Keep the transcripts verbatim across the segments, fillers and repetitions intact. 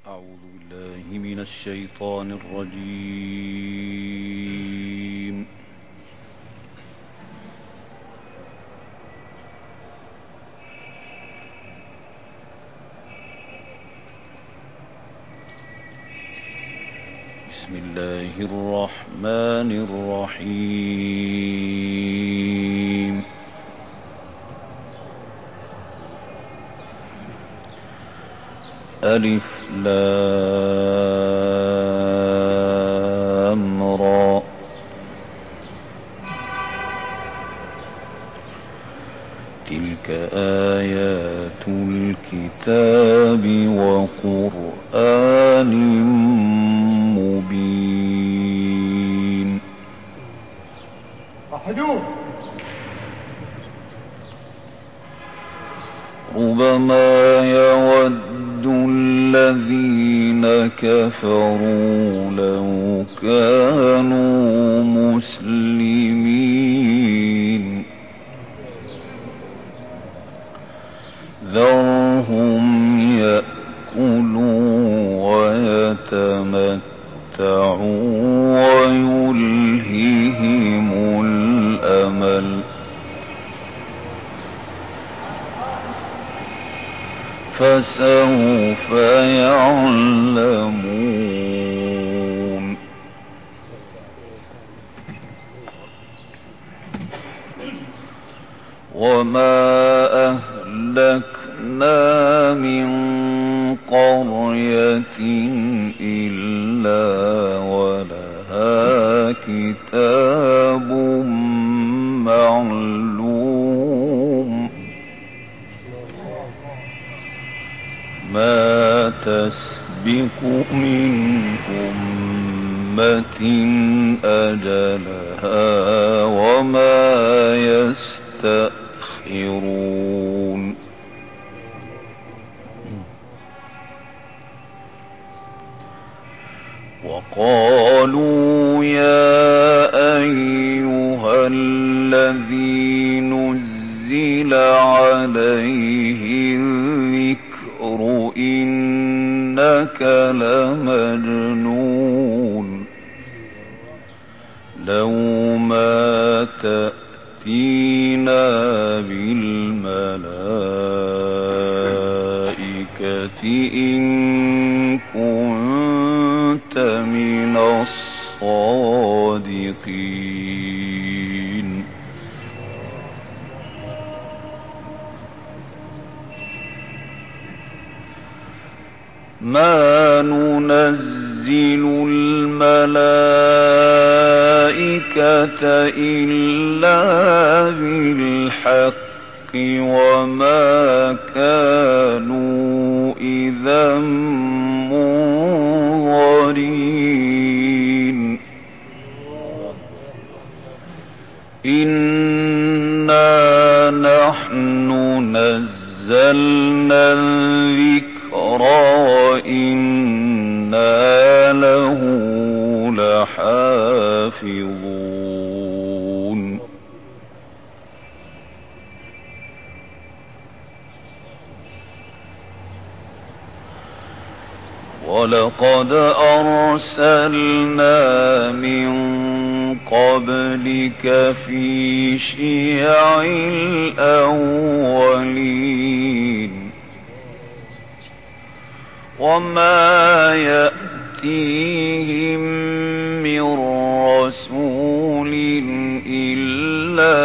أعوذ بالله من الشيطان الرجيم. بسم الله الرحمن الرحيم. ألف لام را. تلك آيات الكتاب وقرآن مبين. أحدون ربما يود الذين كفروا لو كانوا مسلمين ذرهم يأكلوا ويتمتعوا ويلههم الأمل فسوف يعلمون. وما أهلكنا من قرية إلا ولها كتاب معلوم ما تسبق من أمة أجلها وما يستأخرون. وقالوا يا أيها الذي نزل عليه الذكر إنك لمجنون لو ما تأتينا بالملائكة إن كنت من الصادقين. ما ننزل الملائكة إلا بالحق وما كانوا إذا منظرين. إنا نحن نزلنا الذكر وإنا له لحافظون. ولقد أرسلنا من قبلك في شيع الأولين وما يأتيهم من رسول إلا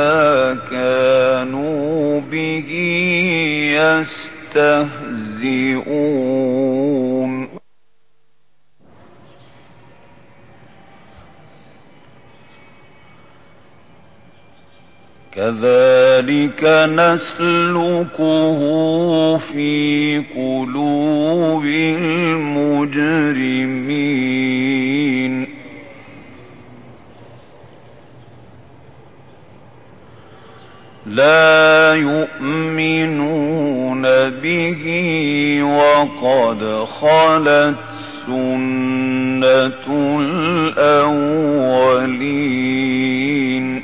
كانوا به يستهزئون. كذلك نسلكه في قلوب المجرمين. لا يؤمنون به وقد خلت سنة الأولين.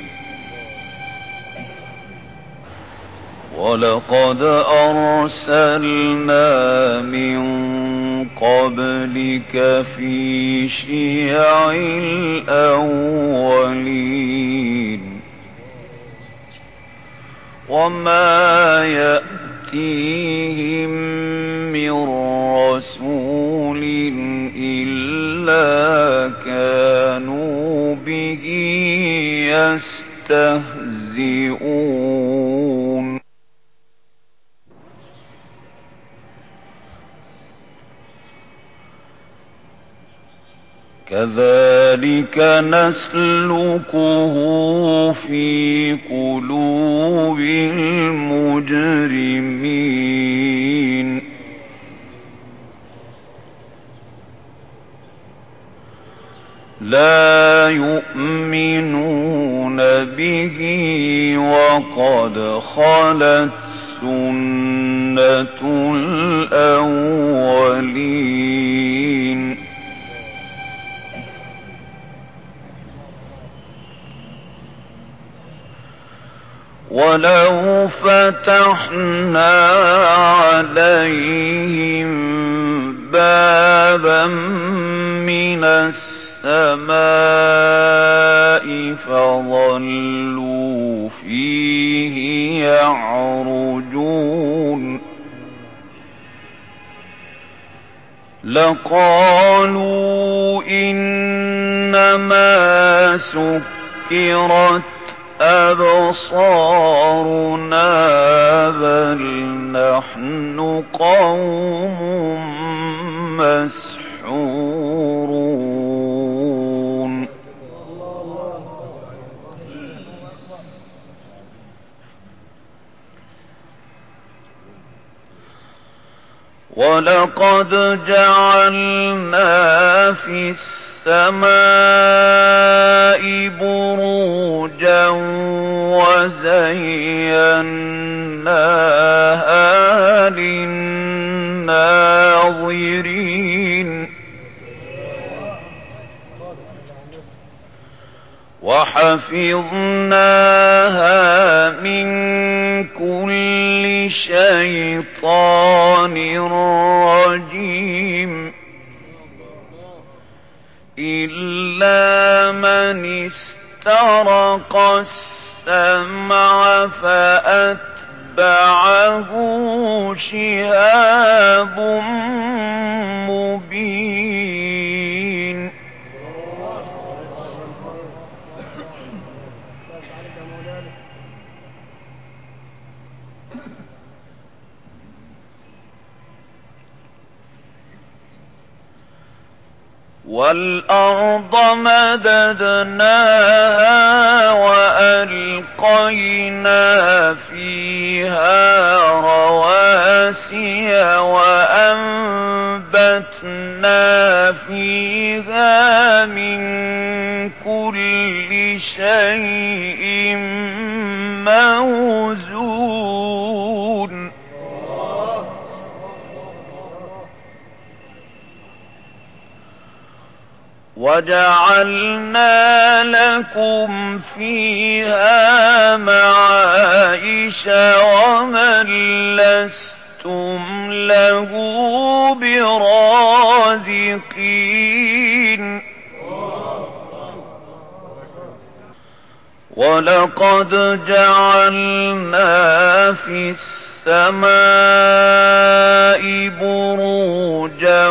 ولقد أرسلنا من قبلك في شيع الأولين وما يأتيهم من رسول إلا كانوا به يستهزئون كذلك نسلكه في قلوب المجرمين لا يؤمنون به وقد خلت سنة الأولين ولو فتحنا عليهم بابا من السماء فظلوا فيه يعرجون لقالوا إنما سكرت أبصارنا بل نحن قوم مسحورون ولقد جعلنا في السماء بروجا وزيناها للناظرين وحفظناها من كل شيطان رجيم إلا من استرق السمع فأتبعه شهاب مبين والأرض مددناها وألقينا فيها رواسي وأنبتنا فيها من كل شيء موزون وجعلنا لكم فيها معايش ومن لستم له برازقين ولقد جعلنا في السماء بروجا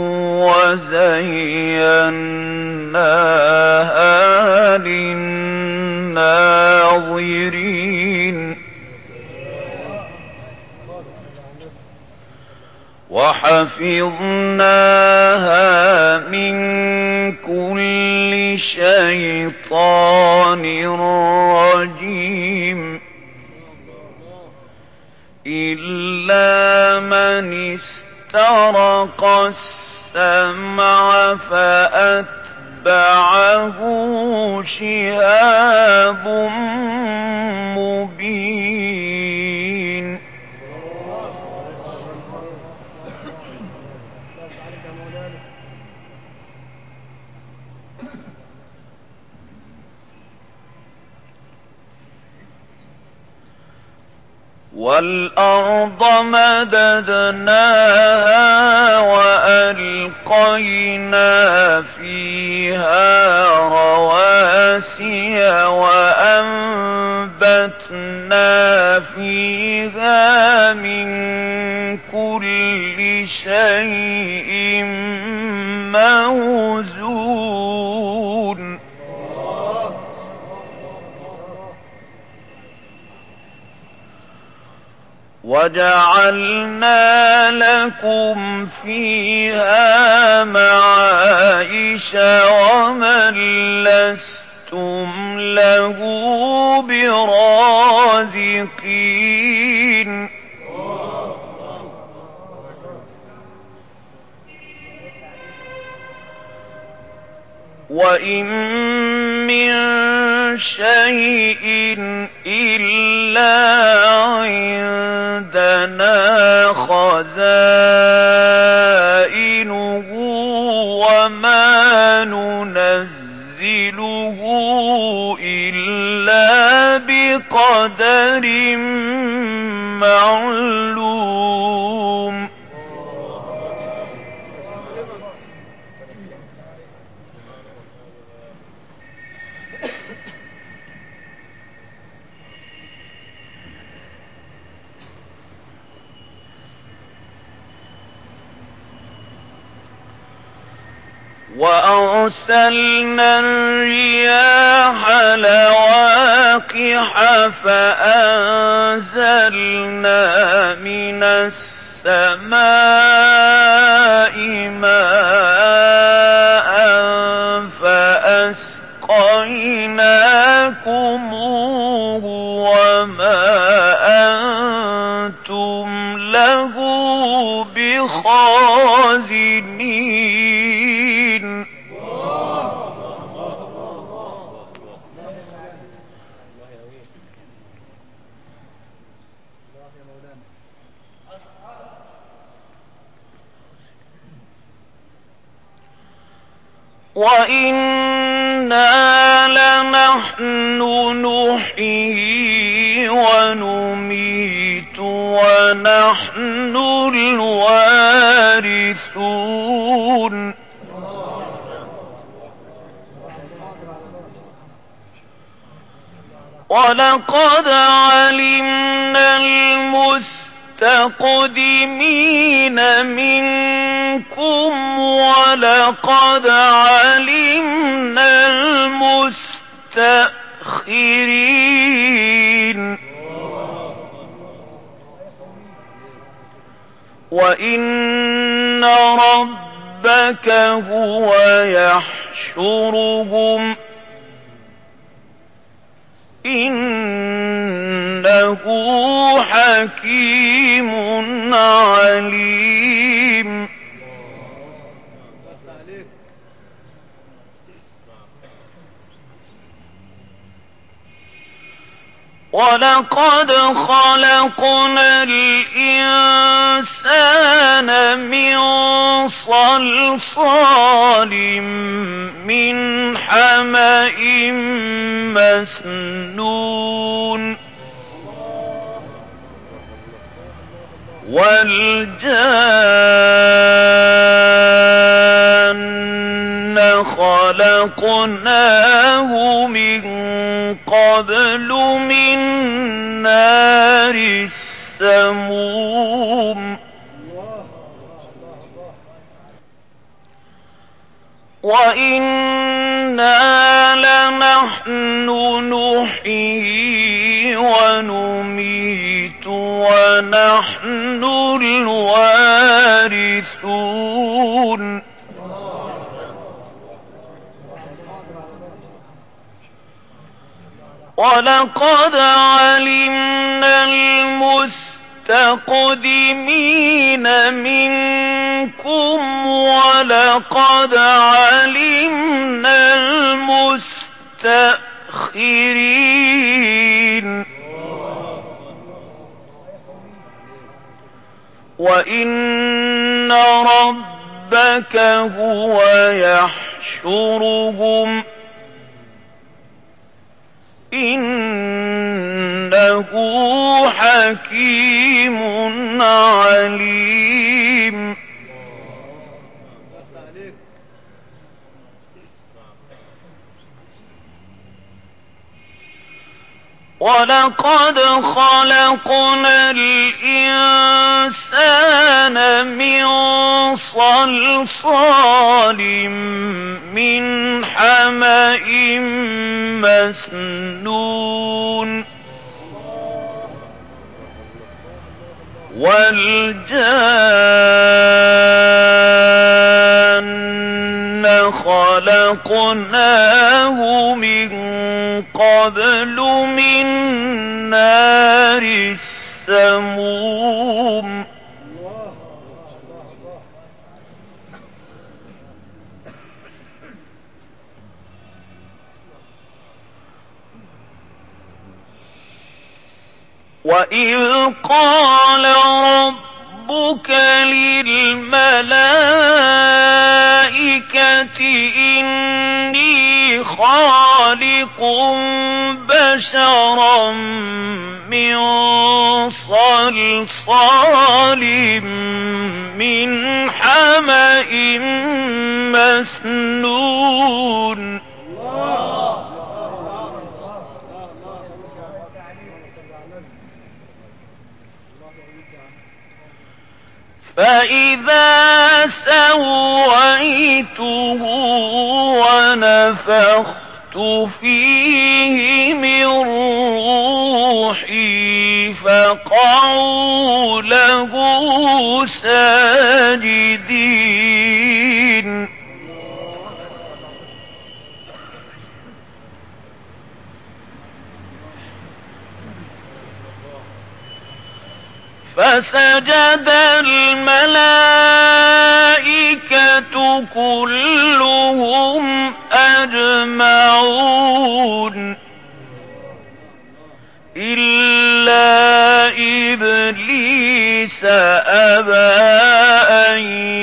وزيناها للناظرين وحفظناها من كل شيطان رجيم إلا من استرق السمع فأتبعه شهاب مبين والأرض مددناها وألقينا فيها رواسي وأنبتنا فيها من كل شيء موزون وجعلنا لكم فيها معايش ومن لستم له برازقين وإن من شيء إلا عندنا خزائنه وما ننزله إلا بقدر معلوم وأرسلنا الرياح لواقح فأنزلنا من السماء ماء فأسقيناكموه وما أنتم له بخازنين وَإِنَّا لَنَحْنُ نُحْيِي وَنُمِيتُ وَنَحْنُ الْوَارِثُونَ وَلَقَدْ عَلِمْنَا الْمُسْتَقْدِمِينَ مِنكُمْ وَلَقَدْ عَلِمْنَا الْمُسْتَأْخِرِينَ وَإِنَّ رَبَّكَ هُوَ يَحْشُرُهُمْ إِنَّهُ حَكِيمٌ عَلِيمٌ وَلَقَدْ خَلَقْنَا الْإِنسَانَ مِنْ صَلْصَالٍ مِنْ حَمَإٍ مَسْنُونٍ وَالْجَانَّ خَلَقْنَاهُ مِنْ قَبْلُ مِنْ نَارِ السَّمُومِ وَإِنَّا لَنَحْنُ نُحْيِي وَنُمِيتُ وَنَحْنُ الْوَارِثُونَ وَلَقَدْ عَلِمْنَا الْمُسْتَقْدِمِينَ مِنكُمْ وَلَقَدْ عَلِمْنَا الْمُسْتَأْخِرِينَ وَإِنَّ رَبَّكَ هُوَ يَحْشُرُهُمْ إِنَّهُ إنه حكيم عليم. ولقد خلقنا الإنسان من صلصال من حمأ مسنون والجان خلقناه من قبل من نار السموم وإذ قال ربك للملائكة إني خالق بشرا من صلصال من حمأ مسنون فإذا سويته ونفخت فيه من روحي فقعوا له ساجدين فسجد الملائكة كلهم أجمعون إلا إبليس أبى أن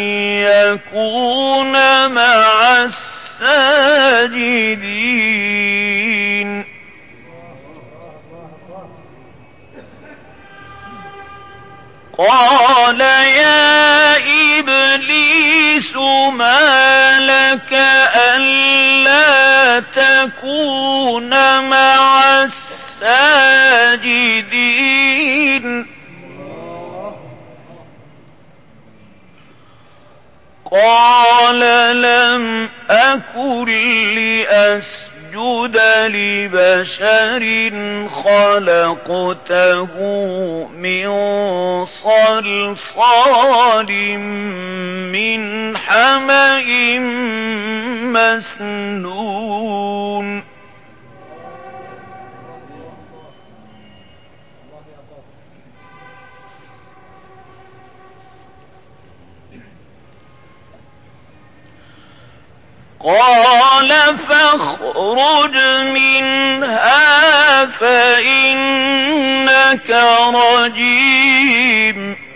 يكون مع الساجدين قال يا إبليس ما لك ألا تكون مع الساجدين قال لم أكن لأسجد لبشر خلقته من صلصال من حمأ مسنون قال فاخرج منها فإنك رجيم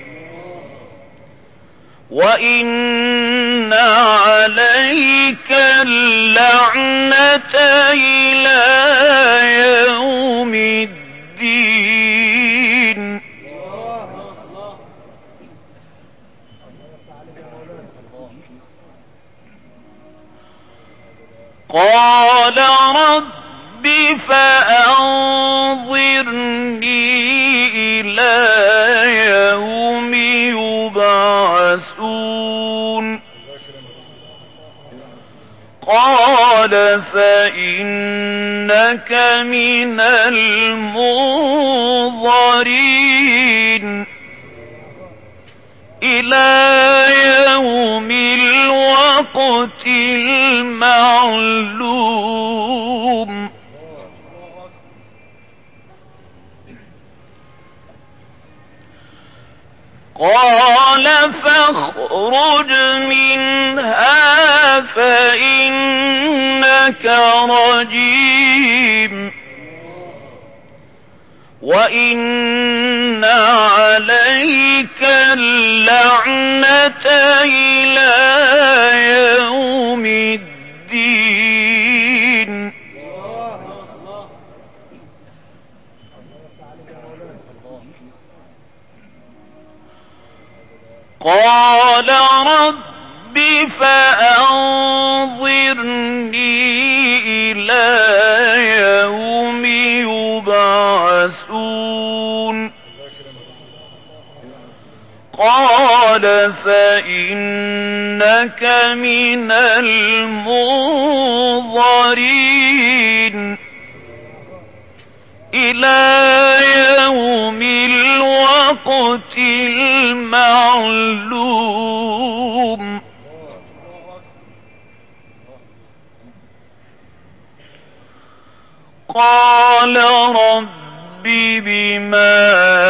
وإن عليك اللعنة إلى يوم الدين. الدين. قال رب فأنظرني إلى يوم يبعثون قال فإنك من المنظرين إلى يوم الوقت المعلوم. قال فاخرج منها فإنك رجيم وإن عليك اللعنة إلى يوم الدين. قال رب فأنظرني إلى يوم يبعثون قال فإنك من المنظرين إلى يوم الوقت المعلوم قال رب بما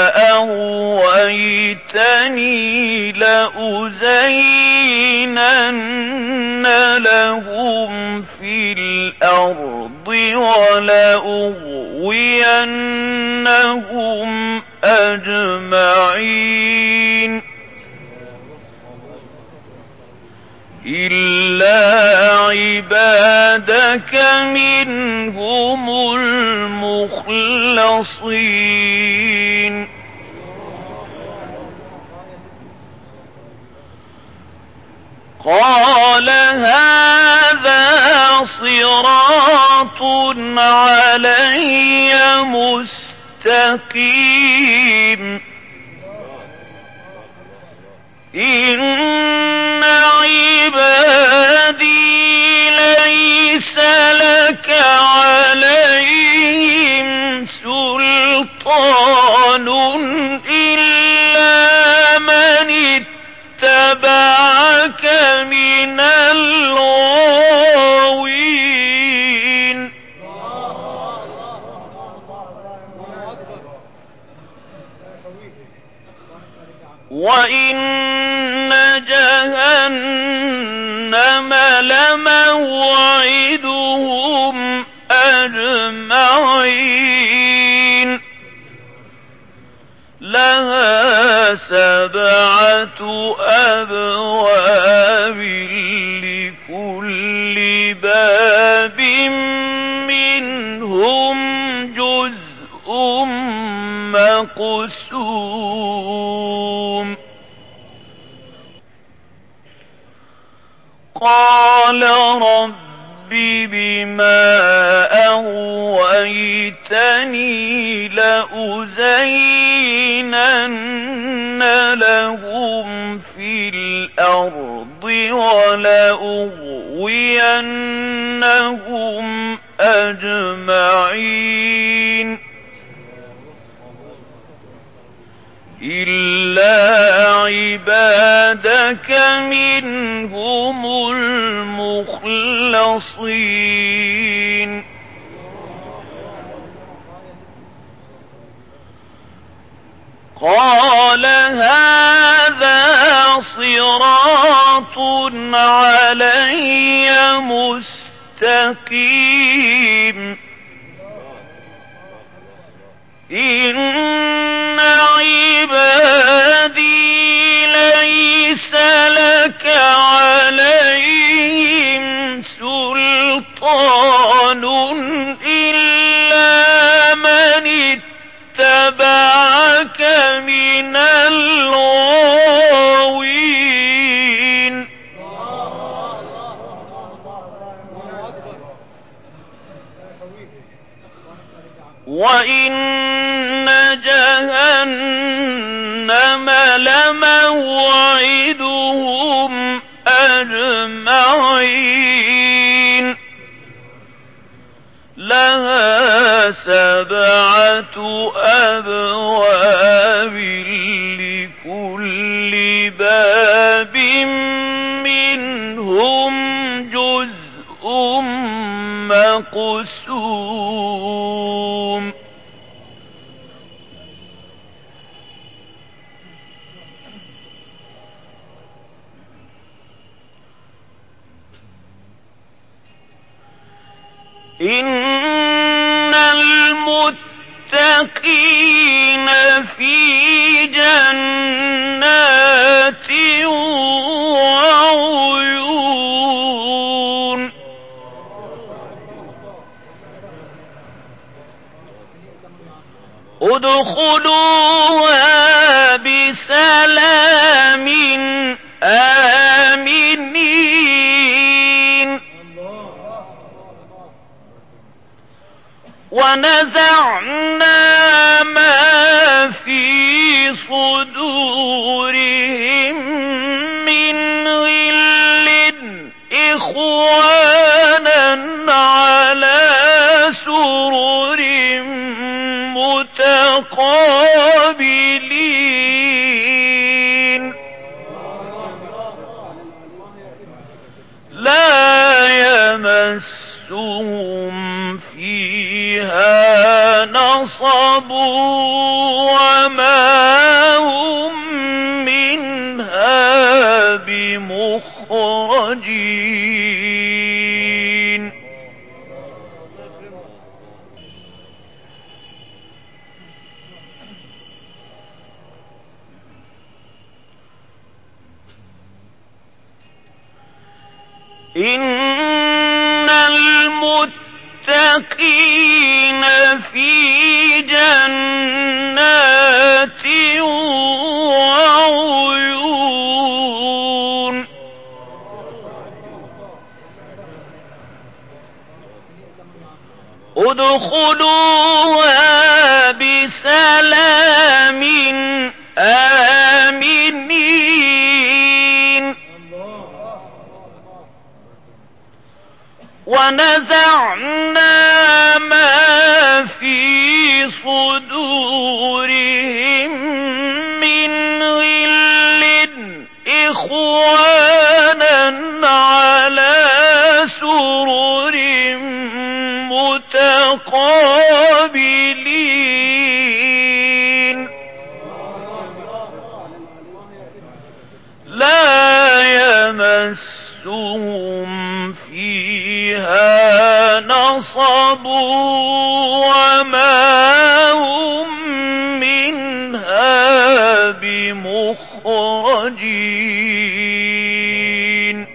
أغويتني لأزينن لهم في الأرض ولأغوينهم أجمعين إلا عبادك منهم المخلصين قال هذا صراط علي مستقيم إن عبادي ليس لك عليهم سلطان إلا من اتبعك من الغاوين وإن جهنم لموعدهم أجمعين لها سبعة أبواب لكل باب منهم جزء مقسوم قال رب بما أغويتني لأزينن لهم في الأرض ولأغوينهم أجمعين إلا عبادك منهم المخلصين قال هذا صراط علي مستقيم إن عبادي ليس لك عليهم سلطان إلا من اتبعك من الغاوين وإن جهنم لموعدهم أجمعين لها سبعة أبواب لكل باب منهم جزء مقسوم إن المتقين في جنات وعيون ادخلوها بسلام ونزعنا ما في صدورهم من غل إخوانا على سرر متقابلين لا يمسهم فيها نصب وما هم منها بمخرجين إن المتقين في جنات وعيون ادخلوها بسلام آمنين ونزعنا ما في صدورهم من غل إخوانا على سرر متقابلين لا يمسهم فيها نصب وما هم منها بمخرجين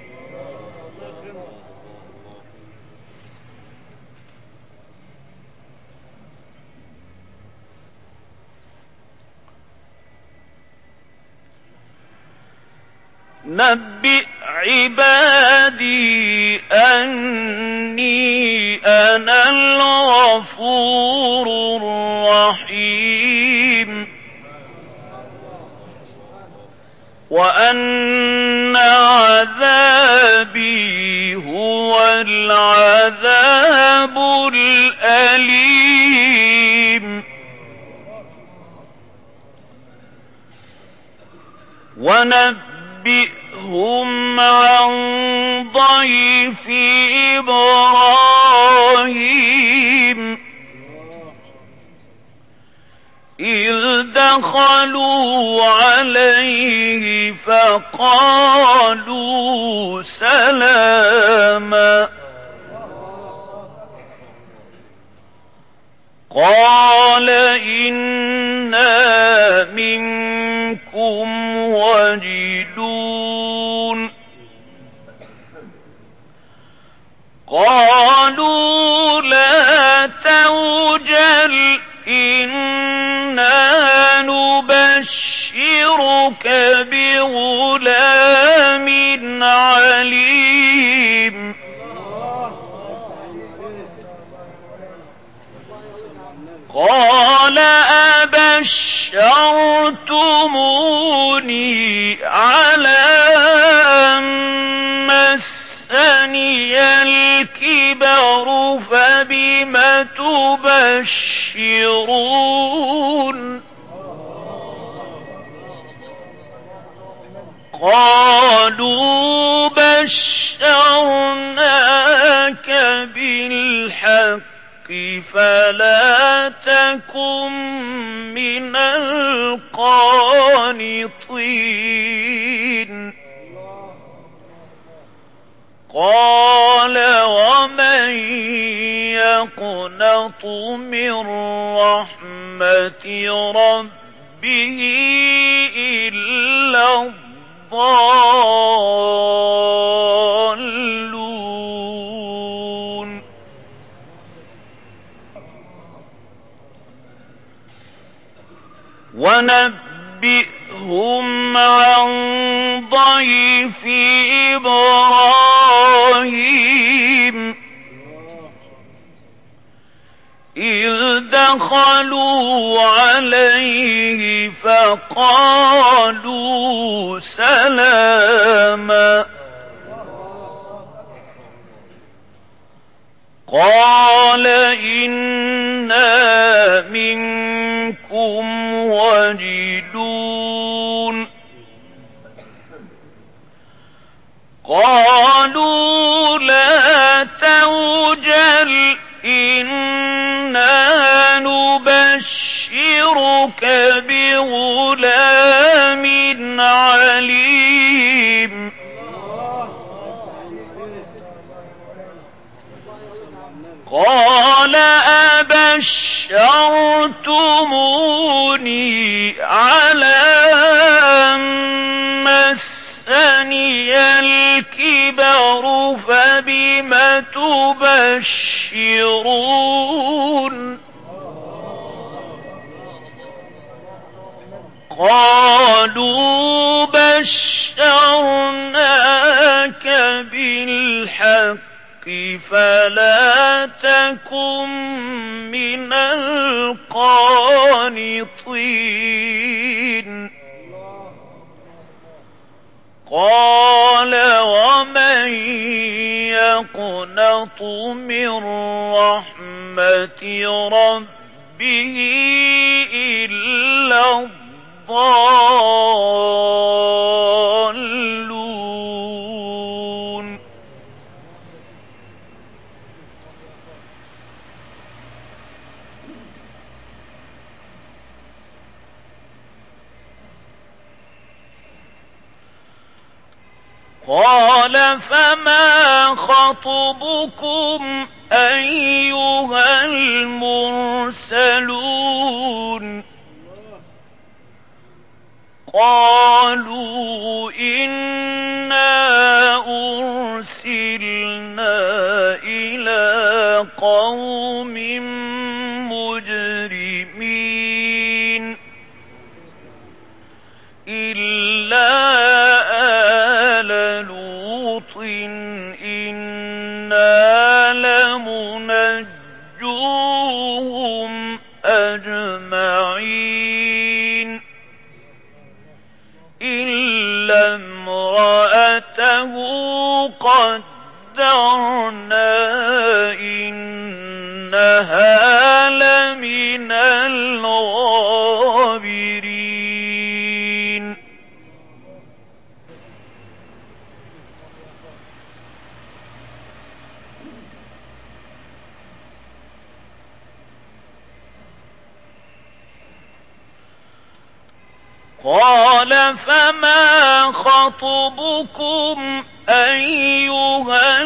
نبئ عبادي أني أنا الغفور الرحيم وأن عذابي هو العذاب الأليم ونبئهم عن ضيف إبراهيم إذ دخلوا عليه فقالوا سلاما قال إنا منكم وجلون قالوا لا توجل إنا نبشرك بغلام عليم قال أبشرتموني على أن مسني الكبر فبم تبشرون قالوا بشرناك بالحق فلا تكن من القانطين قال ومن يقنط من رحمة ربه إلا الضالون ونبئهم عن ضيف إبراهيم دخلوا عليه فقالوا سلاما قال إنا منكم وجلون قالوا لا توجل إنا نبشرك بغلام عليم قال أبشرتموني على أن مسني الكبر فبم تبشرون قالوا بشرناك بالحق فلا تكن من القانطين قال ومن يقنط من رحمة ربه إلا الضالون قال فما خطبكم أيها المرسلون قالوا إنا أرسلنا إلى قوم مجرمين إلا آل لوط إنا لمنجوهم أجمعين إلا امرأته قدرنا إنها لمن الغابرين قال فما خطبكم أيها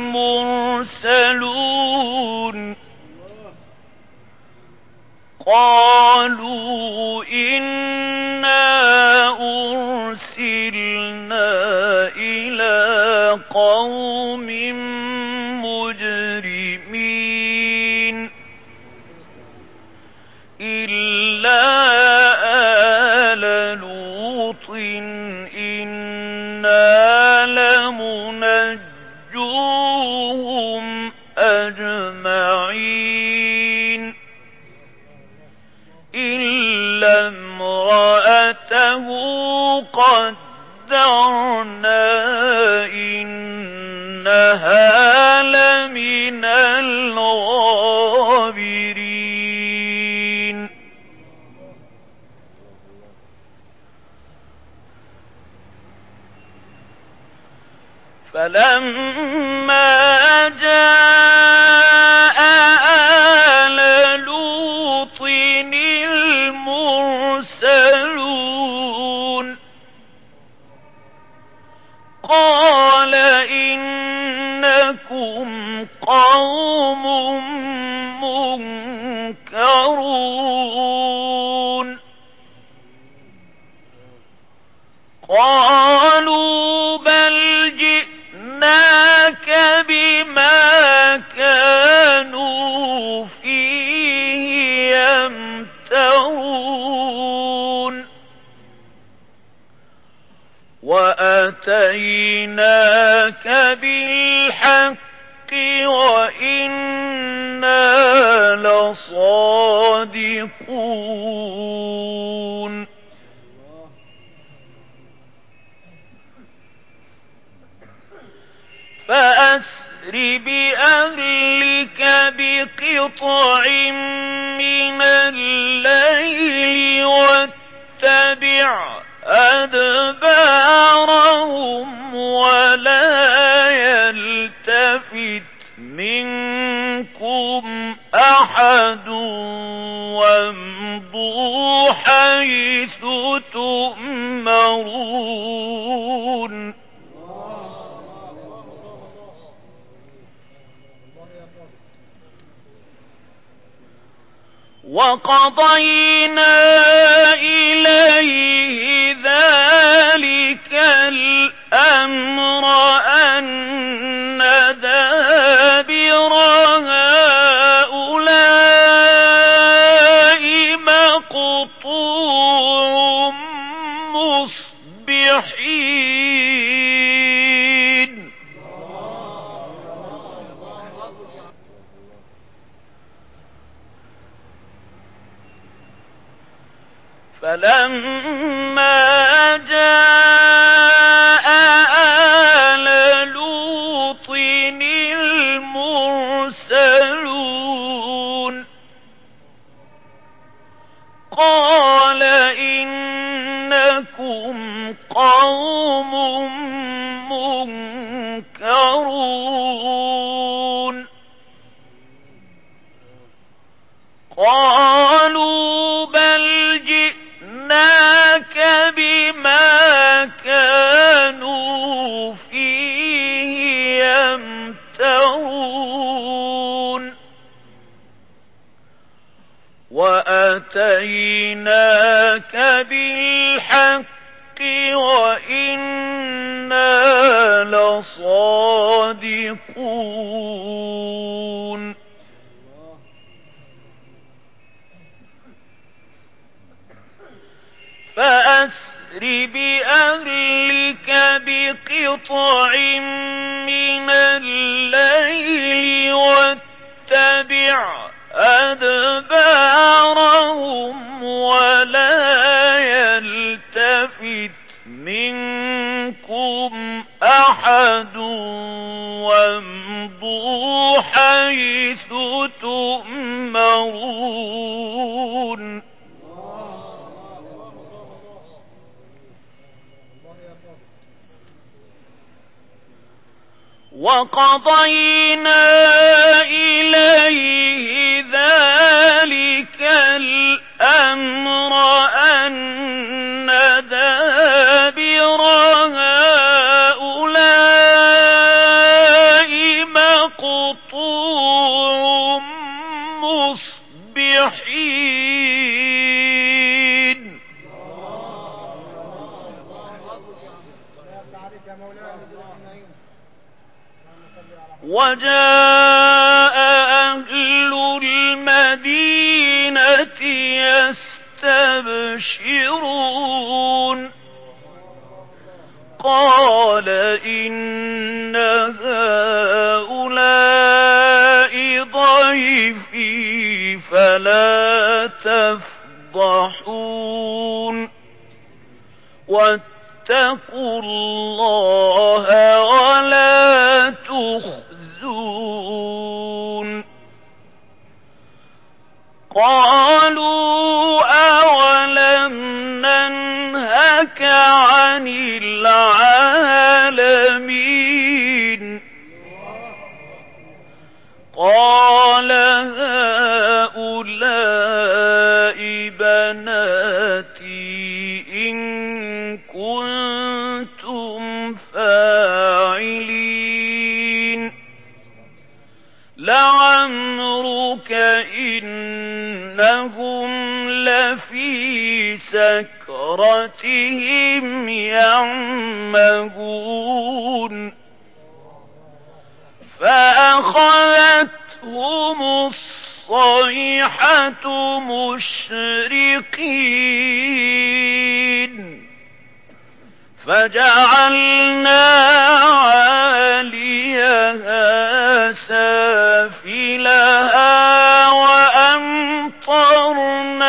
المرسلون قالوا إنا أرسلنا إلى قوم مجرمين إلا آل لوط إنا لمنجوهم أجمعين إلا امرأته قدرنا إنها لمن الغابرين فلما جاء آل لوط المرسلون قال إنكم قوم منكرون قالوا بل جئناك بما كانوا فيه يمترون وأتيناك بالحق وإنا لصادقون صادقون فأسر بأهلك بقطع من الليل واتبع أدبارهم ولا يلتفت منكم أحد وامضوا حيث تؤمرون وقضينا إليه ذلك الأمر أن دابر هؤلاء مقطوع مصبحين فلما جاء آل لوط المرسلون قال إنكم قوم منكرون قالوا بل جئناك بما كانوا فيه يمترون وأتيناك بالحق وإنا لصادقون فأسر بأهلك بقطع من الليل واتبع أدبارهم ولا يلتفت منكم أحد وامضوا حيث تؤمرون وقضينا إليه ذلك الأمر أن دابر هؤلاء مقطوع مصبحين وجاء أهل المدينة يستبشرون قال إن هؤلاء ضيفي فلا تفضحون واتقوا الله ولا تخزون قالوا أولم ننهك عن العالمين قال هؤلاء بناتي إن كنتم فاعلين لعمرك إنهم لفي سكرتهم يعمهون فأخذتهم الصيحة مشرقين فجعلنا عاليها سافلها وأمطرنا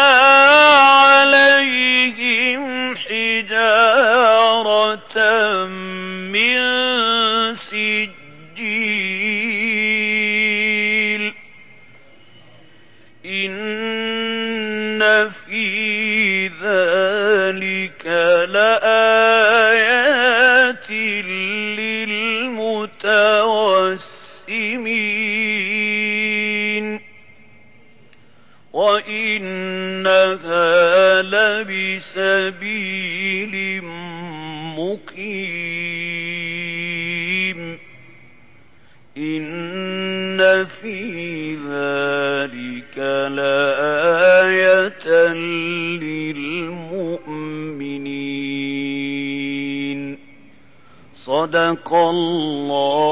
المتوسمين وإنها لبسبيل مقيم إن في ذلك لآية للمؤمنين صدق الله